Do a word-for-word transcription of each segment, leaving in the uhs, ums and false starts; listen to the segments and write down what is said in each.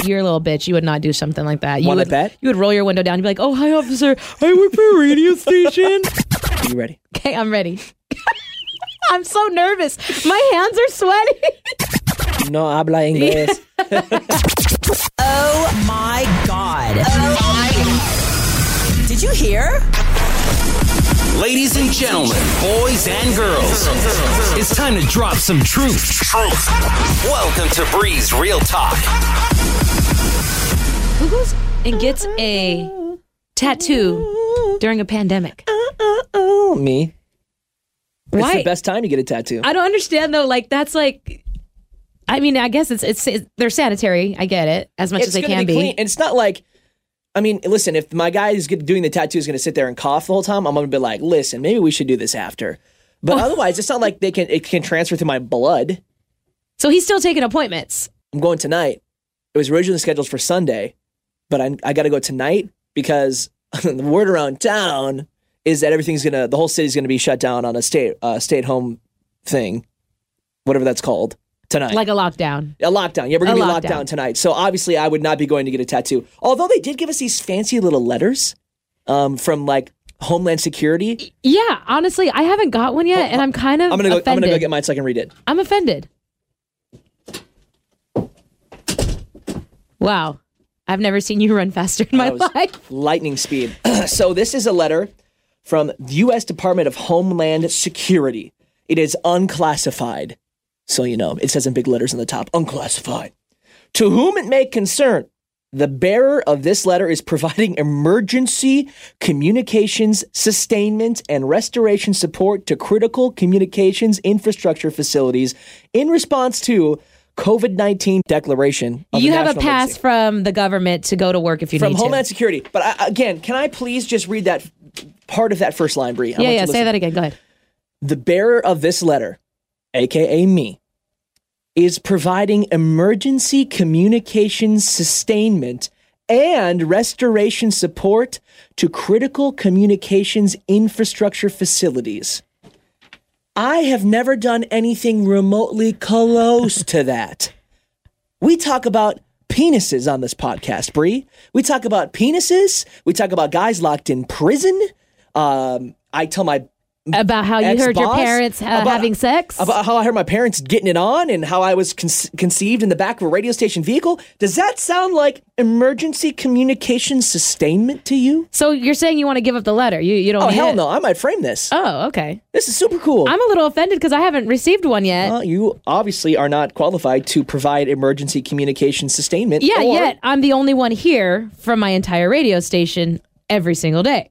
You're a little bitch. You would not do something like that. You Want to would, bet? You would roll your window down and be like, oh, hi, officer. I work for a radio station. Are you ready? Okay, I'm ready. I'm so nervous. My hands are sweaty. No habla inglés. Oh my God. Oh my God. Did you hear? Ladies and gentlemen, boys and girls, it's time to drop some truth. Truth. Welcome to Bree's Real Talk. Who goes and gets a tattoo during a pandemic? Me. Why? It's the best time to get a tattoo. I don't understand though. Like that's like, I mean, I guess it's it's, it's they're sanitary. I get it as much it's as they gonna can be. be. Clean. And it's not like, I mean, listen. If my guy who's doing the tattoo is going to sit there and cough the whole time, I'm going to be like, listen, maybe we should do this after. But otherwise, it's not like they can. It can transfer to my blood. So he's still taking appointments. I'm going tonight. It was originally scheduled for Sunday, but I I got to go tonight because the word around town is that everything's gonna, the whole city's gonna be shut down on a stay uh, stay at home thing, whatever that's called, tonight. Like a lockdown. A lockdown. Yeah, we're gonna A be locked lockdown. down tonight. So obviously, I would not be going to get a tattoo. Although they did give us these fancy little letters um, from like Homeland Security. Yeah, honestly, I haven't got one yet, and I'm kind of I'm gonna go. offended. I'm gonna go get mine so I can read it. I'm offended. Wow, I've never seen you run faster in my That was life. Lightning speed. So this is a letter from the U S Department of Homeland Security. It is unclassified. So, you know, it says in big letters on the top, unclassified. To whom it may concern, the bearer of this letter is providing emergency communications sustainment and restoration support to critical communications infrastructure facilities in response to COVID nineteen declaration. Of You the have a national pass emergency. from the government to go to work if you From need Homeland to. Security. But I, again, can I please just read that part of that first line, Bree? I Yeah, want yeah, you to say listen. that again. Go ahead. The bearer of this letter, A K A me, is providing emergency communications sustainment and restoration support to critical communications infrastructure facilities. I have never done anything remotely close to that. We talk about penises on this podcast, Bree. We talk about penises. We talk about guys locked in prison. Um, I tell my About how you heard your ex-boss parents uh, about- having sex? about how I heard my parents getting it on and how I was con- conceived in the back of a radio station vehicle. Does that sound like emergency communication sustainment to you? So you're saying you want to give up the letter? You you don't Oh, need hell it? no. I might frame this. Oh, okay. This is super cool. I'm a little offended because I haven't received one yet. Well, you obviously are not qualified to provide emergency communication sustainment. yeah, or- yet I'm the only one here from my entire radio station every single day.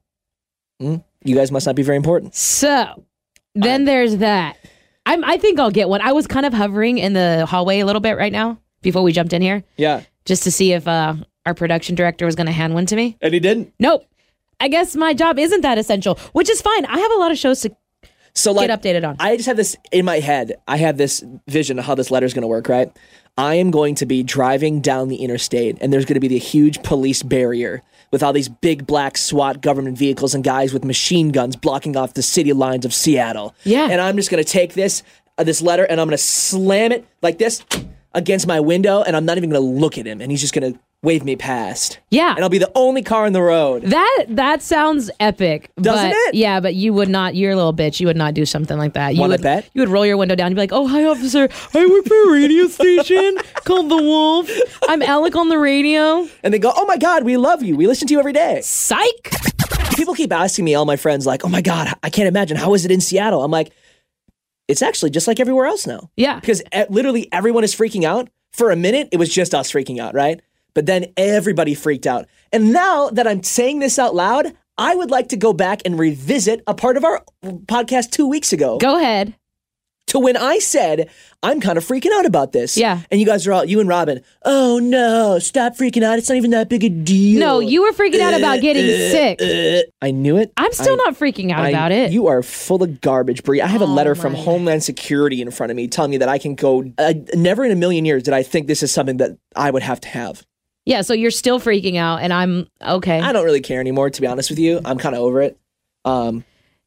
You guys must not be very important. So then there's that. I'm, I think I'll get one. I was kind of hovering in the hallway a little bit right now before we jumped in here Yeah. just to see if uh, our production director was going to hand one to me. And he didn't. Nope. I guess my job isn't that essential, which is fine. I have a lot of shows to So like, get updated on. I just have this in my head. I have this vision of how this letter is going to work, right? I am going to be driving down the interstate, and there's going to be the huge police barrier with all these big black SWAT government vehicles and guys with machine guns blocking off the city lines of Seattle. Yeah. And I'm just going to take this uh, this letter, and I'm going to slam it like this against my window, and I'm not even going to look at him, and he's just going to wave me past. Yeah. And I'll be the only car on the road. That that sounds epic. Doesn't but, it? Yeah, but you would not. You're a little bitch. You would not do something like that. You Wanna would bet? You would roll your window down and be like, "Oh, hi, officer. I work for a radio station called The Wolf. I'm Alec on the radio." And they go, oh my God, we love you. We listen to you every day. Psych. People keep asking me, all my friends, like, oh my God, I can't imagine. How is it in Seattle? I'm like, it's actually just like everywhere else now. Yeah. Because e- literally everyone is freaking out. For a minute, it was just us freaking out, right? But then everybody freaked out. And now that I'm saying this out loud, I would like to go back and revisit a part of our podcast two weeks ago. Go ahead. To when I said, I'm kind of freaking out about this. Yeah. And you guys are all, you and Robin, oh no, stop freaking out. It's not even that big a deal. No, you were freaking out about getting sick. I knew it. I'm still I- not freaking out I- about it. You are full of garbage, Brie. I have a Oh letter from my. Homeland Security in front of me telling me that I can go. Uh, never in a million years did I think this is something that I would have to have. Yeah, so you're still freaking out, and I'm okay. I don't really care anymore, to be honest with you. I'm kind of over it. Um,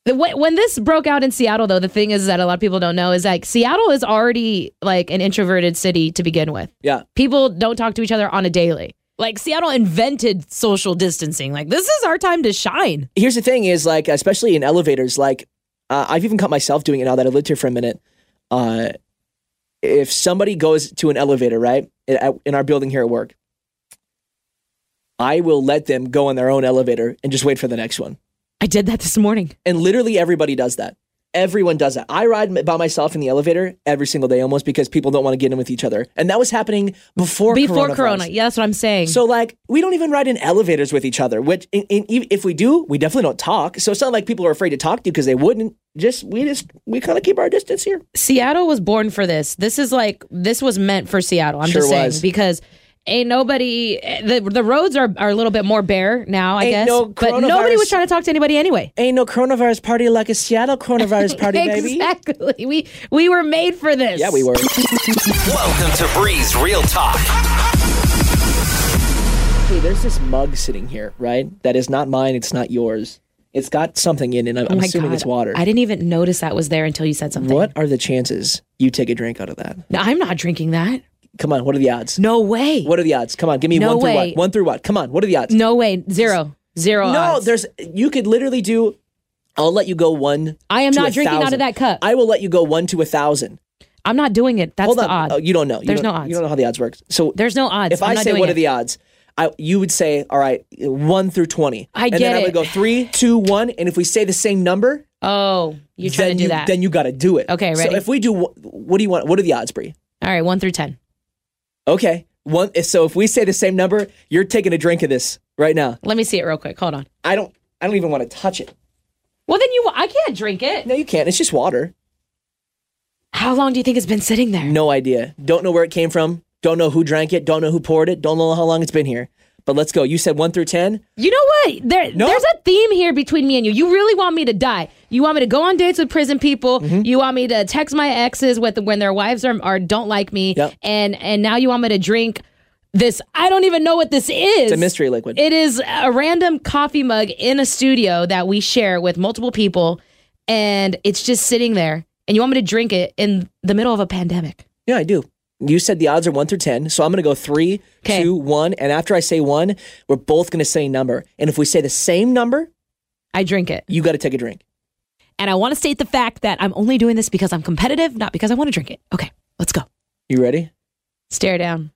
The, when this broke out in Seattle, though, the thing is that a lot of people don't know is like Seattle is already like an introverted city to begin with. Yeah. People don't talk to each other on a daily. Like Seattle invented social distancing. Like this is our time to shine. Here's the thing is like, especially in elevators, like uh, I've even caught myself doing it now that I've lived here for a minute. Uh, if somebody goes to an elevator, right, in, in our building here at work, I will let them go on their own elevator and just wait for the next one. I did that this morning. And literally everybody does that. Everyone does that. I ride by myself in the elevator every single day almost because people don't want to get in with each other. And that was happening before Before Corona. Yeah, that's what I'm saying. So like, we don't even ride in elevators with each other, which in, in, if we do, we definitely don't talk. So it's not like people are afraid to talk to you because they wouldn't. Just, we just, we kind of keep our distance here. Seattle was born for this. This is like, this was meant for Seattle. I'm Sure just saying was. because ain't nobody, the, the roads are, are a little bit more bare now, I Ain't guess. no but nobody coronavirus- was trying to talk to anybody anyway. Ain't no coronavirus party like a Seattle coronavirus party, baby. Exactly. We, we were made for this. Yeah, we were. Welcome to Breeze Real Talk. Hey, there's this mug sitting here, right? That is not mine. It's not yours. It's got something in it. I'm, Oh I'm my assuming God. it's water. I didn't even notice that was there until you said something. What are the chances you take a drink out of that? No, I'm not drinking that. Come on, what are the odds? No way. What are the odds? Come on, give me No one through way. what? One through what? Come on, what are the odds? No way. Zero. Zero No, odds. there's. You could literally do. I'll let you go one. I am to not a drinking out thousand. of that cup. I will let you go one to a thousand. I'm not doing it. That's Hold the on. odd. Oh, you don't know. You There's don't- no odds. You don't know how the odds work. So There's no odds. if I'm I not say doing what it. are the odds, I you would say all right, one through twenty. I and get then I it. would go three, two, one, and if we say the same number, Oh, you're trying then to do you that. then you got to do it. Okay, So ready? if we do, what do you want? What are the odds, Bree? All right, one through ten. Okay, one. So if we say the same number, you're taking a drink of this right now. Let me see it real quick. Hold on. I don't. I don't even want to touch it. Well, then you. I can't drink it. No, you can't. It's just water. How long do you think it's been sitting there? No idea. Don't know where it came from. Don't know who drank it. Don't know who poured it. Don't know how long it's been here. But let's go. You said one through ten. You know what? There, No. There's a theme here between me and you. You really want me to die. You want me to go on dates with prison people. Mm-hmm. You want me to text my exes with when their wives are, are don't like me. Yep. And and now you want me to drink this. I don't even know what this is. It's a mystery liquid. It is a random coffee mug in a studio that we share with multiple people, and it's just sitting there. And you want me to drink it in the middle of a pandemic? Yeah, I do. You said the odds are one through ten, so I'm going to go three, 'Kay. two, one, and after I say one, we're both going to say a number. And if we say the same number, I drink it. you got to take a drink. And I want to state the fact that I'm only doing this because I'm competitive, not because I want to drink it. Okay, let's go. You ready? Stare down.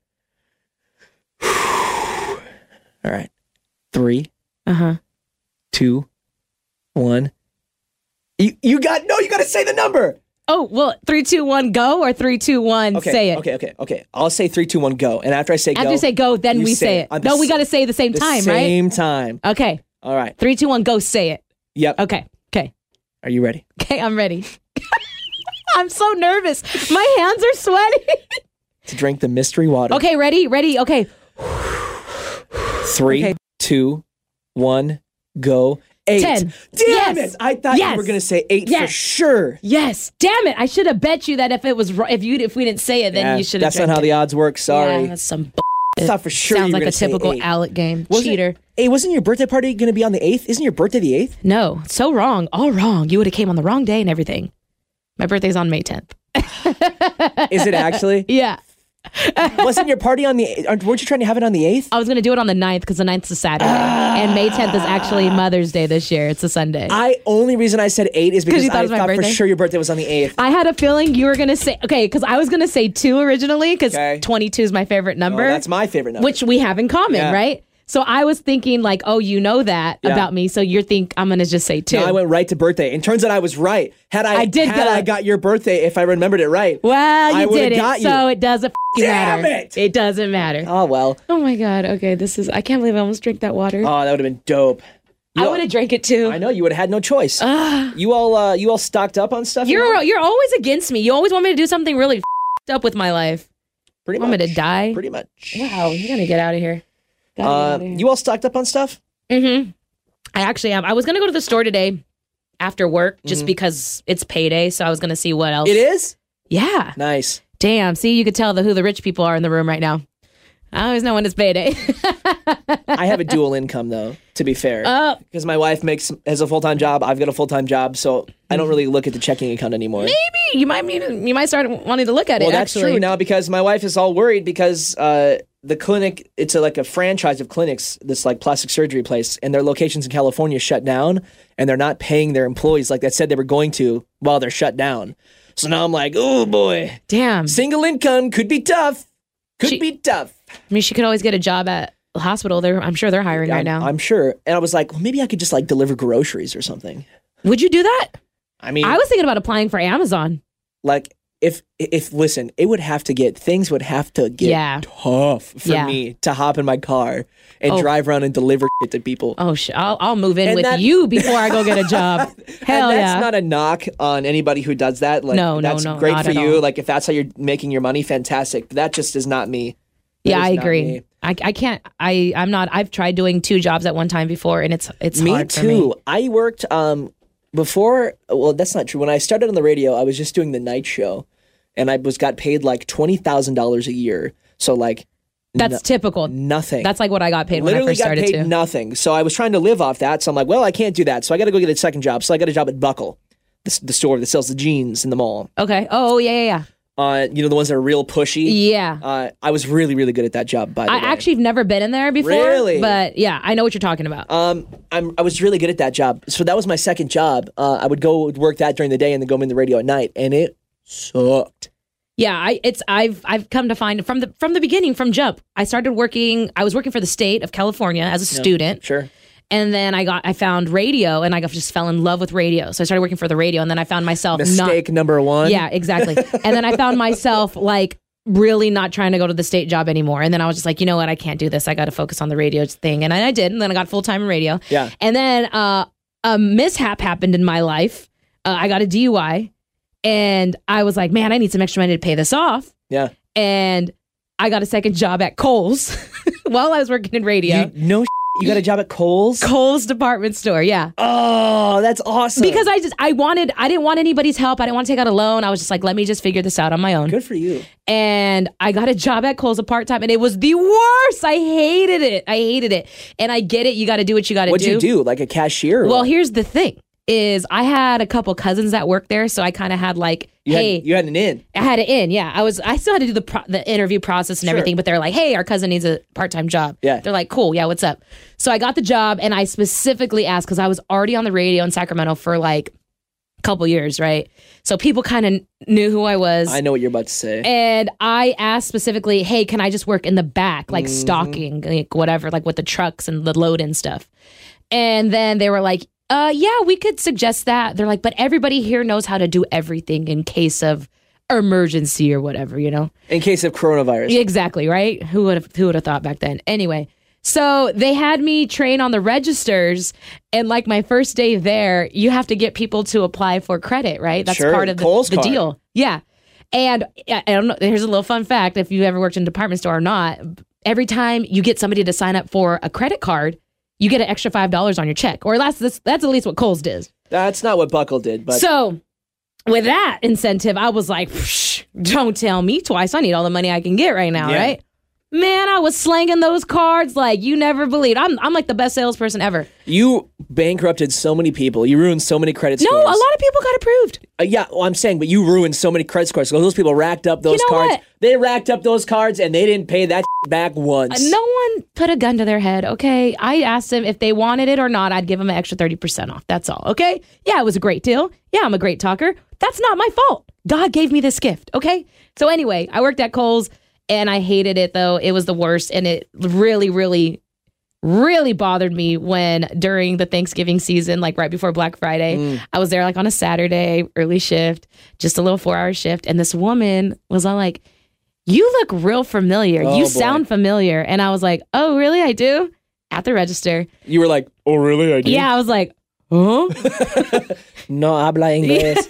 All right. Three, Uh huh. two, one. You you got no. You got to say the number. Oh, well, three, two, one, go, or three, two, one, Okay. say it. Okay. Okay. Okay. I'll say three, two, one, go. And after I say After go, you say go, then you we say it. on the No, we s- got to say the same the time, same time. right? Okay. All right. Three, two, one, go, say it. Yep. Okay. Okay. Are you ready? Okay, I'm ready. I'm so nervous. My hands are sweaty. To drink the mystery water. Okay, ready? Ready? Okay. Three, Okay. two, one, go. Eight. Ten. Damn Yes. it! I thought Yes. you were gonna say eight for Yes. sure. Yes. Damn it. I should have bet you that if it was ro- if you if we didn't say it, then Yeah, you should have. that's not how the odds work. Sorry. Yeah, that's some b- I thought for sure Sounds you were like gonna a say typical eight. Alec game. Wasn't Cheater. It, hey, wasn't your birthday party gonna be on the eighth? Isn't your birthday the eighth? No, so wrong. All wrong. You would have came on the wrong day and everything. My birthday's on May tenth. Is it actually? Yeah. Wasn't your party on the? aren't- Weren't you trying to have it on the eighth? I was going to do it on the ninth because the ninth is a Saturday. And May tenth is actually Mother's Day this year. It's a Sunday. I only reason I said eight is because you thought it I was my thought for birthday? sure your birthday was on the eighth. I had a feeling you were going to say, okay, because I was going to say two originally because Okay. twenty-two is my favorite Oh, number. that's my favorite number. Which we have in common, Yeah. right? So I was thinking like, oh, you know that Yeah. about me. So you think I'm going to just say two. No, I went right to birthday, and turns out I was right. Had I, I did had go- I got your birthday, if I remembered it right. well, I you would've did it. got you. So it doesn't f***ing Damn matter. it! It doesn't matter. Oh well. Oh my God. Okay, this is, I can't believe I almost drank that water. Oh, that would have been dope. You I all- would have drank it too. I know you would have had no choice. you all, uh, you all stocked up on stuff. You're you know? you're always against me. You always want me to do something really f***ed up with my life. pretty want much. me to die? Pretty much. Wow, you're gonna get out of here. Gotta get Uh, outta here. you all stocked up on stuff? Mm-hmm. I actually am. I was gonna go to the store today after work just Mm-hmm. because it's payday, so I was gonna see what else. It is Yeah. nice. Damn. See, you could tell the who the rich people are in the room right now. I always know when it's payday. I have a dual income though, to be fair. Oh. Because my wife makes has a full-time job, I've got a full-time job, so I don't really look at the checking account anymore. Maybe you might need to, you might start wanting to look at it. Well, that's actually. true now because my wife is all worried because uh, the clinic, it's a, like a franchise of clinics, this like plastic surgery place, and their locations in California shut down, and they're not paying their employees like they said they were going to while they're shut down. So now I'm like, oh boy, Damn. single income could be tough. Could She- be tough. I mean, she could always get a job at the hospital. They're, I'm sure they're hiring right I'm, now. I'm sure. And I was like, well, maybe I could just like deliver groceries or something. Would you do that? I mean, I was thinking about applying for Amazon. like if if listen, it would have to get things would have to get Yeah. tough for Yeah. me to hop in my car and Oh. drive around and deliver shit to people. Oh, sh- I'll, I'll move in And with that- you before I go get a job. Hell and that's yeah. not a knock on anybody who does that. Like, No, no, that's no, great not for at you. all. Like if that's how you're making your money, fantastic. But that just is not me. That yeah, is I not agree. me. I, I can't. I I'm not. I've tried doing two jobs at one time before, and it's it's Me hard for too. me. I worked um before. Well, that's not true. When I started on the radio, I was just doing the night show, and I was got paid like twenty thousand dollars a year. So like That's no- typical. nothing. That's like what I got paid when I Literally first got started paid too. nothing. So I was trying to live off that. So I'm like, well, I can't do that. So I got to go get a second job. So I got a job at Buckle, the, the store that sells the jeans in the mall. Okay. Oh yeah, yeah, yeah. Uh, you know, the ones that are real pushy. Yeah. Uh, I was really, really good at that job, by the I way. actually have never been in there before. Really? But yeah, I know what you're talking about. Um, I'm, I was really good at that job. So that was my second job. Uh, I would go work that during the day and then go in the radio at night. And it sucked. Yeah, I it's I've I've come to find from the from the beginning, from jump. I started working. I was working for the state of California as a student. Sure. And then I got, I found radio, and I got, just fell in love with radio. So I started working for the radio, and then I found myself Mistake not, number one. yeah, exactly. And then I found myself like really not trying to go to the state job anymore. And then I was just like, you know what, I can't do this. I got to focus on the radio thing, and I, I did. And then I got full time in radio. Yeah. And then uh, a mishap happened in my life. Uh, I got a D U I, and I was like, man, I need some extra money to pay this off. Yeah. And I got a second job at Kohl's while I was working in radio. You, no, you got a job at Kohl's? Kohl's department store, yeah. Oh, that's awesome. Because I just, I wanted, I didn't want anybody's help. I didn't want to take out a loan. I was just like, let me just figure this out on my own. Good for you. And I got a job at Kohl's a part time, and it was the worst. I hated it. I hated it. And I get it. You got to do what you got to do. What'd you do? Like a cashier? or Well, what? here's the thing: is I had a couple cousins that worked there, so I kind of had like, you hey, had, you had an in. I had it in. Yeah, I was. I still had to do the pro- the interview process and Sure. everything, but they're like, "Hey, our cousin needs a part time job." Yeah. They're like, "Cool, yeah, what's up?" So I got the job, and I specifically asked because I was already on the radio in Sacramento for like a couple years, right? So people kind of knew who I was. I know what you're about to say. And I asked specifically, "Hey, can I just work in the back, like Mm-hmm. stocking, like whatever, like with the trucks and the load and stuff?" And then they were like, uh, yeah, we could suggest that. They're like, but everybody here knows how to do everything in case of emergency or whatever, you know? In case of coronavirus. Exactly, right? Who would have who would have thought back then? Anyway, so they had me train on the registers, and like my first day there, you have to get people to apply for credit, right? That's Sure, part of the, Kohl's the card. deal. Yeah. And I I don't know, here's a little fun fact if you've ever worked in a department store or not, every time you get somebody to sign up for a credit card, you get an extra five dollars on your check. Or that's that's, that's at least what Kohl's does. That's not what Buckle did, but So with that incentive, I was like, "Psh, don't tell me twice. I need all the money I can get right now, Yeah. right? Man, I was slanging those cards like you never believed. I'm I'm like the best salesperson ever. you bankrupted so many people. You ruined so many credit No, scores. a lot of people got approved. Uh, yeah, well, I'm saying, but you ruined so many credit scores. So those people racked up those You know cards. what? They racked up those cards and they didn't pay that back once. Uh, No one put a gun to their head, okay? I asked them if they wanted it or not. I'd give them an extra thirty percent off. That's all, okay? Yeah, it was a great deal. Yeah, I'm a great talker. That's not my fault. God gave me this gift, okay? So anyway, I worked at Kohl's, and I hated it, though. It was the worst, and it really, really, really bothered me when during the Thanksgiving season, like right before Black Friday, Mm. I was there like on a Saturday, early shift, just a little four-hour shift, and this woman was all like, you look real familiar. Oh, you boy. sound familiar. And I was like, oh, really? I do? At the register. You were like, oh, really? I did? Yeah, I was like, huh? No habla inglés.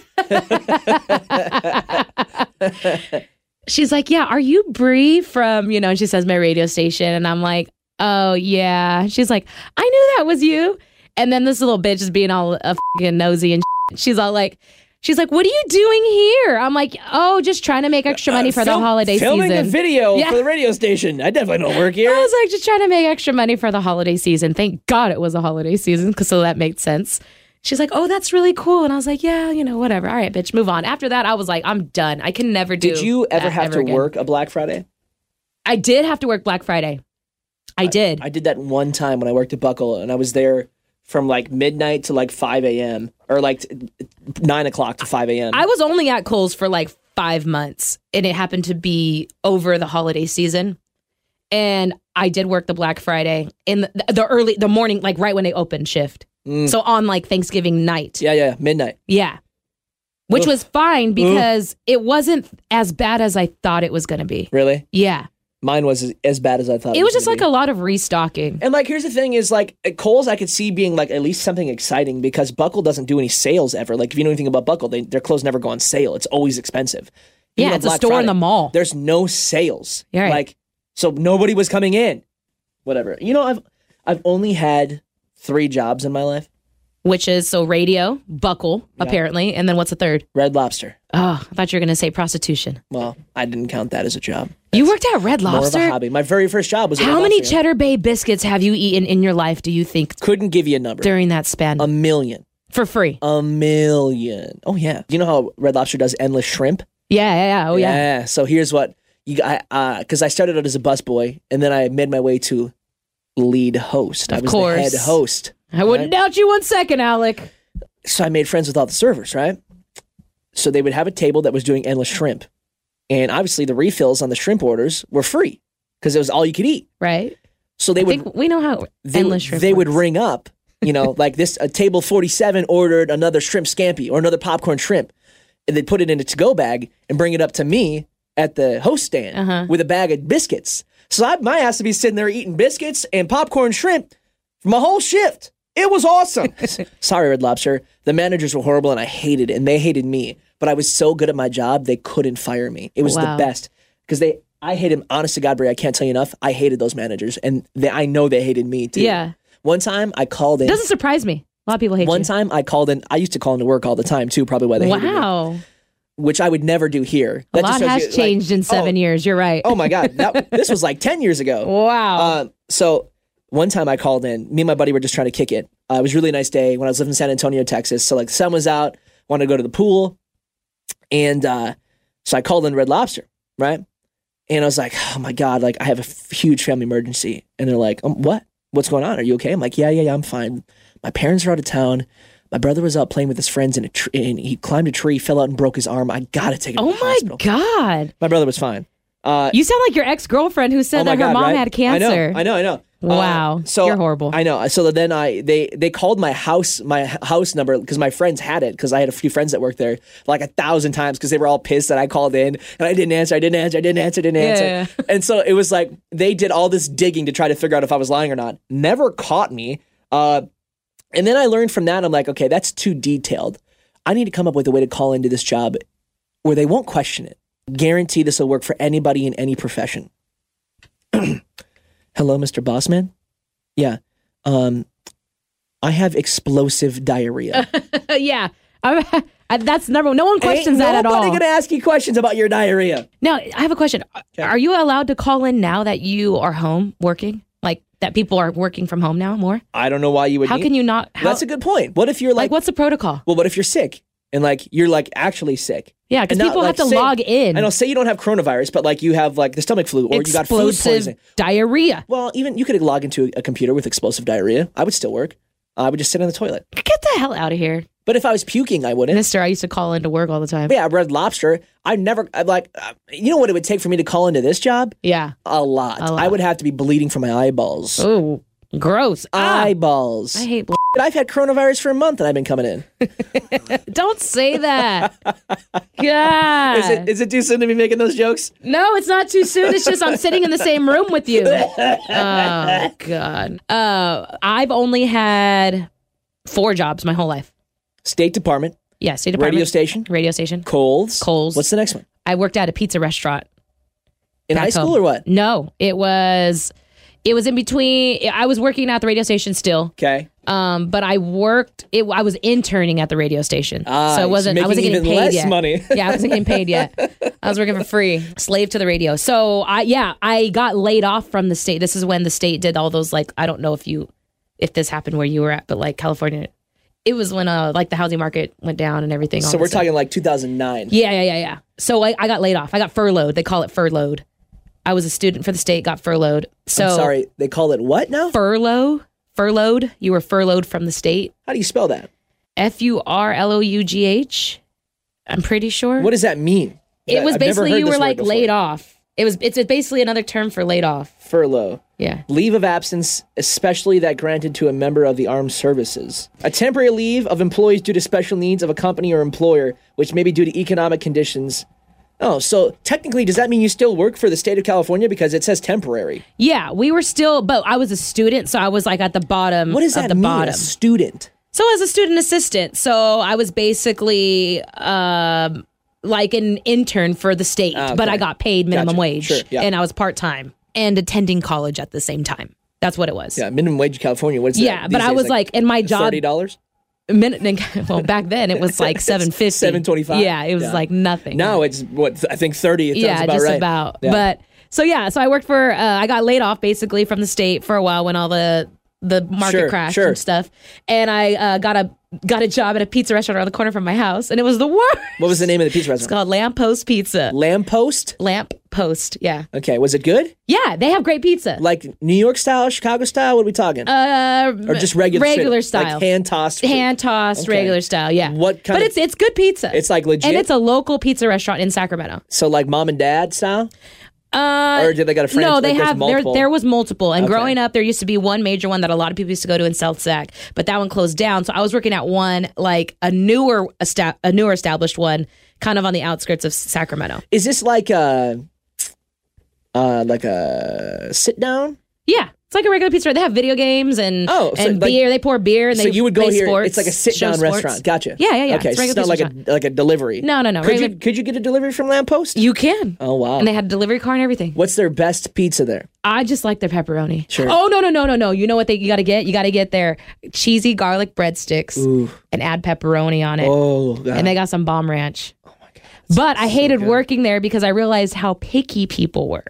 She's like, yeah, are you Bree from, you know, and she says my radio station. And I'm like, oh, yeah. She's like, I knew that was you. And then this little bitch is being all uh, fucking nosy and shit. She's all like, She's like, what are you doing here? I'm like, oh, just trying to make extra money for Uh, Film- the holiday filming season. a video Yeah. for the radio station. I definitely don't work here. I was like, just trying to make extra money for the holiday season. Thank God it was a holiday season, because so that made sense. She's like, oh, that's really cool. And I was like, yeah, you know, whatever. All right, bitch, move on. After that, I was like, I'm done. I can never do Did you ever that have to again. work a Black Friday? I did have to work Black Friday. I did. I did that one time when I worked at Buckle, and I was there from like midnight to like five a.m. or like t- nine o'clock to five a.m. I was only at Kohl's for like five months, and it happened to be over the holiday season. And I did work the Black Friday in the, the early, the morning, like right when they opened shift. Mm. So on like Thanksgiving night. Yeah, yeah, midnight. Yeah. Which Ugh. was fine because it wasn't as bad as I thought it was going to be. Really? Yeah. Mine was as, as bad as I thought. It was just gonna like be. a lot of restocking. And like, here's the thing: is like at Kohl's, I could see being like at least something exciting because Buckle doesn't do any sales ever. Like, if you know anything about Buckle, they, their clothes never go on sale. It's always expensive. Even Yeah, on it's a Black store in Friday, the mall. There's no sales. You're right. Like, so nobody was coming in. Whatever. You know, I've I've only had three jobs in my life. Which is, so radio, Buckle, apparently. And then what's the third? Red Lobster. Oh, I thought you were going to say prostitution. Well, I didn't count that as a job. You worked at Red More of a Lobster? hobby. My very first job was at How Red many Lobster. Cheddar Bay biscuits have you eaten in your life, do you think, Couldn't give you a number. during that span? A million. For free? A million. Oh yeah. You know how Red Lobster does endless shrimp? Yeah, yeah, yeah. Oh, yeah. Yeah. So here's what you got. Uh, because I started out as a busboy, and then I made my way to lead host. I Of was course. the head host. I wouldn't doubt you one second, Alec. So I made friends with all the servers, right? So they would have a table that was doing endless shrimp, and obviously the refills on the shrimp orders were free because it was all you could eat. Right? So they I would think we know how they, endless would- shrimp they would works. ring up, you know, like this, a table forty-seven ordered another shrimp scampi or another popcorn shrimp. And they'd put it in a to-go bag and bring it up to me at the host stand Uh-huh. with a bag of biscuits. So I, my ass to be sitting there eating biscuits and popcorn shrimp for my whole shift. It was awesome. Sorry, Red Lobster. The managers were horrible and I hated it and they hated me. But I was so good at my job, they couldn't fire me. It was Wow. the best. Because they, I hated, honest to God, Brie, I can't tell you enough. I hated those managers and they, I know they hated me too. Yeah. One time I called in. It doesn't surprise me. A lot of people hate One you. time I called in. I used to call into work all the time too, probably why they hated me. Wow. Which I would never do here. A That lot just shows has you, like, changed in seven oh, years. You're right. Oh my God. That, this was like ten years ago. Wow. Uh, so one time I called in. Me and my buddy were just trying to kick it. Uh, it was a really nice day when I was living in San Antonio, Texas. So like the sun was out, wanted to go to the pool. And uh, so I called in Red Lobster, right? And I was like, oh my God, like I have a f- huge family emergency. And they're like, um, what? What's going on? Are you okay? I'm like, yeah, yeah, yeah, I'm fine. My parents are out of town. My brother was out playing with his friends in a tree, and he climbed a tree, fell out, and broke his arm. I gotta take him oh to the my hospital. God. My brother was fine. Uh, You sound like your ex-girlfriend who said oh my that her God, mom right? had cancer. I know, I know, I know. Wow. Uh, so You're horrible. I know. So then I they they called my house my h- house number because my friends had it because I had a few friends that worked there like a thousand times because they were all pissed that I called in and I didn't answer, I didn't answer, I didn't answer, didn't Yeah, answer. yeah, yeah. And so it was like they did all this digging to try to figure out if I was lying or not. Never caught me. Uh, and then I learned from that. I'm like, okay, that's too detailed. I need to come up with a way to call into this job where they won't question it. Guarantee this will work for anybody in any profession. Hello, Mister Bossman? Yeah. Um, I have explosive diarrhea. yeah. I'm, I, that's number one. No one questions Ain't that at all. nobody gonna ask you questions about your diarrhea. Now, I have a question. Are you allowed to call in now that you are home working? Like that people are working from home now more? I don't know why you would. How need- can you not? How, That's a good point. What if you're like, like, what's the protocol? well, what if you're sick and like you're like actually sick? Yeah, because And not, people like, have to say- log in. I know. Say you don't have coronavirus, but like you have like the stomach flu or you got food Explosive poisoning. diarrhea. Well, even you could log into a computer with explosive diarrhea. I would still work. I would just sit on the toilet. Get the hell out of here. But if I was puking, I wouldn't. Mister, I used to call into work all the time. Yeah, Red Lobster. I never. I'm like, uh, you know what it would take for me to call into this job? Yeah. A lot. A lot. I would have to be bleeding from my eyeballs. Oh, gross. Ah, Eyeballs. I hate. Bl- I've had coronavirus for a month and I've been coming in. Don't say that. God. Is it is it too soon to be making those jokes? No, it's not too soon. It's just I'm sitting in the same room with you. Oh God. Uh, I've only had four jobs my whole life. State Department, Yeah, State Department, radio station, radio station. Kohl's. Kohl's. What's the next one? I worked at a pizza restaurant. In back high school home. or what? No, it was It was in between. I was working at the radio station still. Okay. Um, but I worked. It, I was interning at the radio station, Ah, so it wasn't. I making wasn't getting even paid less yet. money. Yeah, I wasn't getting paid yet. I was working for free, slave to the radio. So I, yeah, I got laid off from the state. This is when the state did all those, like, I don't know if you, if this happened where you were at, but like California, it was when uh like the housing market went down and everything. So we're talking like two thousand nine. Yeah, yeah, yeah, yeah. So I, I got laid off. I got furloughed. They call it furloughed. I was a student for the state, got furloughed. So I'm sorry, they call it what now? Furlough. Furloughed. You were furloughed from the state. How do you spell that? F U R L O U G H. I'm pretty sure. What does that mean? It was I've never basically heard you this were word like before. laid off. It was it's basically another term for laid off. Furlough. Yeah. Leave of absence, especially that granted to a member of the armed services. A temporary leave of employees due to special needs of a company or employer, which may be due to economic conditions. Oh, so technically, does that mean you still work for the state of California? Because it says temporary. Yeah, we were still, but I was a student, so I was like at the bottom. What does of that the mean, bottom. a student? So as a student assistant, so I was basically um, like an intern for the state, Ah, okay. but I got paid minimum Gotcha. wage, Sure, yeah. and I was part time and attending college at the same time. That's what it was. Yeah, minimum wage in California. What's Yeah, that? but these I days, was like, in my job, thirty dollars? minute. Well, back then it was like seven fifty, seven twenty-five. Yeah, it was Yeah. like nothing. Now it's what I think thirty. It sounds yeah, about just right. about. Yeah. But so yeah, so I worked for. Uh, I got laid off basically from the state for a while when all the the market Sure, crashed sure. and stuff, and I uh, got a got a job at a pizza restaurant around the corner from my house, and it was the worst. What was the name of the pizza It's restaurant? called Lamppost Pizza. Lamppost. Lamp Post. Yeah, Okay, was it good? yeah, they have great pizza. Like New York style, Chicago style? What are we talking? Uh, or just regular, regular straight- style, like hand tossed, hand tossed, Okay. regular style. Yeah. What kind But of- it's it's good pizza. It's like legit? and it's a local pizza restaurant in Sacramento. So like mom and dad style? Uh, Or did they got a franchise? No, they like there's have. There, multiple? there was multiple. And Okay. growing up, there used to be one major one that a lot of people used to go to in South Sac, but that one closed down. So I was working at one, like a newer, esta- a newer established one, kind of on the outskirts of Sacramento. Is this like a, uh, like a sit down? Yeah, it's like a regular pizza. They have video games and Oh, so and like- beer. They pour beer and So they you would go play here. Sports, it's like a sit show down sports. restaurant. Gotcha. Yeah, yeah, yeah. Okay, It's so a it's regular not like pizza a like a delivery. No, no, no, Could regular- you could you get a delivery from Lamppost? You can. Oh wow. And they had a delivery car and everything. What's their best pizza there? I just like their pepperoni. Sure. Oh no no no no no! You know what they you got to get? You got to get their cheesy garlic breadsticks and add pepperoni on it. Oh, God. And they got some bomb ranch. Oh my god! But I hated working there because I realized how picky people were.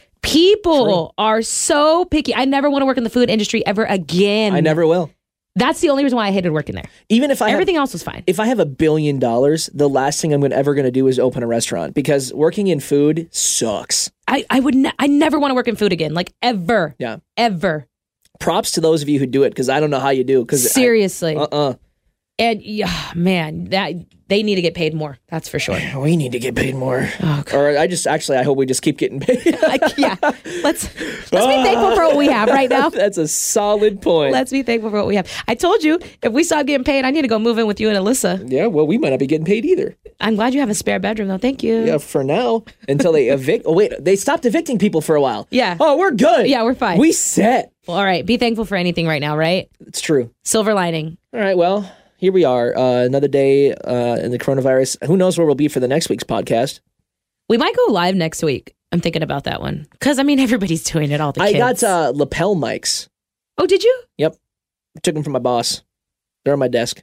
People are so picky. I never want to work in the food industry ever again. I never will. That's the only reason why I hated working there. Even if I have- Everything else was fine. if I have a billion dollars, the last thing I'm gonna, ever going to do is open a restaurant because working in food sucks. I I would ne- I never want to work in food again, like ever. Yeah. Ever. Props to those of you who do it because I don't know how you do. Because Seriously. Uh uh And yeah, man, that they need to get paid more. That's for sure. We need to get paid more. Oh, God. Or I just actually I hope we just keep getting paid. Like, yeah, let's let's be thankful for what we have right now. That's a solid point. Let's be thankful for what we have. I told you, if we stop getting paid, I need to go move in with you and Alyssa. yeah, well, we might not be getting paid either. I'm glad you have a spare bedroom, though. Thank you. Yeah, for now until they evict. Oh wait, they stopped evicting people for a while. Yeah. Oh, we're good. Yeah, we're fine. We set. Well, all right, be thankful for anything right now, right? It's true. Silver lining. All right, well, here we are. Uh, another day uh, in the coronavirus. Who knows where we'll be for the next week's podcast? We might go live next week. I'm thinking about that one because I mean everybody's doing it. All the I kids. got uh, lapel mics. Oh, did you? Yep, took them from my boss. They're on my desk.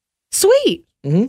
Sweet. Mm-hmm.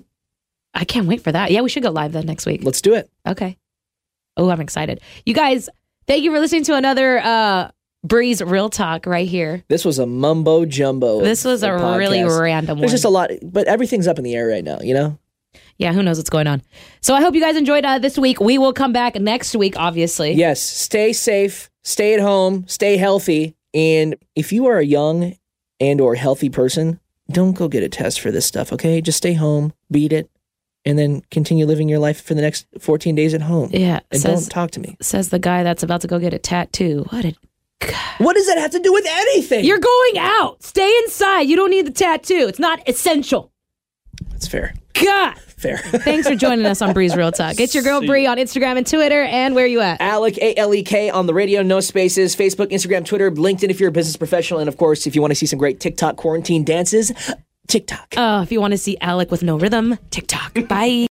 I can't wait for that. Yeah, we should go live then next week. Let's do it. Okay. Oh, I'm excited. You guys, thank you for listening to another uh, Breeze Real Talk right here. This was a mumbo jumbo. This was a podcast. really random There's one. just a lot, but everything's up in the air right now. You know. Yeah, who knows what's going on. So I hope you guys enjoyed uh, this week. We will come back next week, obviously. Yes. Stay safe. Stay at home. Stay healthy. And if you are a young and or healthy person, don't go get a test for this stuff. Okay, just stay home, beat it, and then continue living your life for the next fourteen days at home. Yeah. And Says, don't talk to me. says the guy that's about to go get a tattoo. What a... What does that have to do with anything? You're going out. Stay inside. You don't need the tattoo. It's not essential. That's fair. God. Fair. Thanks for joining us on Breeze Real Talk. It's your girl Bree on Instagram and Twitter. And where are you at? Alec, A L E K, on the radio, no spaces, Facebook, Instagram, Twitter, LinkedIn if you're a business professional, and of course, if you want to see some great TikTok quarantine dances, TikTok. Oh, if you want to see Alec with no rhythm, TikTok. Bye.